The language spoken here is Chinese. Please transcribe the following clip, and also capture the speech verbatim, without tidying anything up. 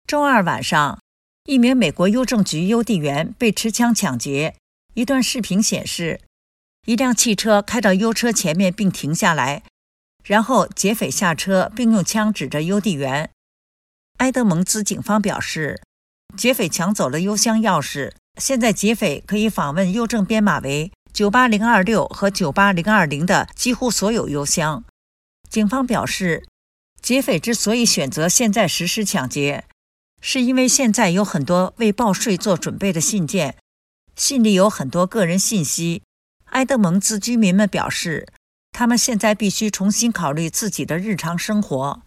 周二晚上，一名美国邮政局邮递员被持枪抢劫。一段视频显示，一辆汽车开到邮车前面并停下来，然后劫匪下车并用枪指着邮递员。埃德蒙兹警方表示，劫匪抢走了邮箱钥匙，现在劫匪可以访问邮政编码为九八零二六和九八零二零的几乎所有邮箱。警方表示，劫匪之所以选择现在实施抢劫，是因为现在有很多为报税做准备的信件，信里有很多个人信息。埃德蒙兹居民们表示，他们现在必须重新考虑自己的日常生活。